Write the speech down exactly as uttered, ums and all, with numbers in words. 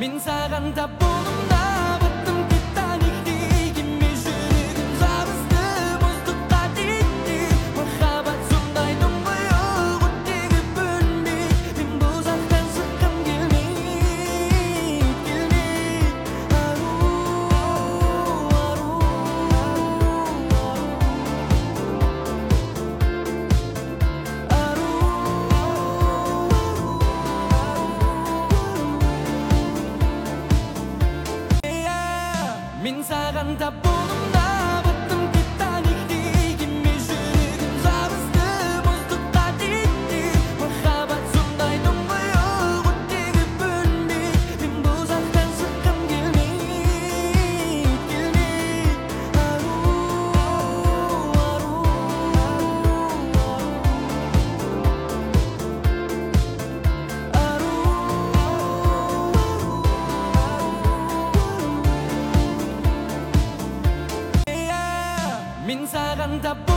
саған тап болдым да баттым титаник дегенме жүрегім жабысты мұздыққа титтей махаббат сондай тұңғиық оттегі бөлінбей мен бұл жақтан шыққым келмейді келмейді ару ару мен саған тап болдым да баттым титаник дегенме жүрегім жабысты мұздыққа титтей махаббат сондай тұңғиық оттегі бөлінбей мен бұл жақтан шыққым келмейді келмейді ару ару мен саған тап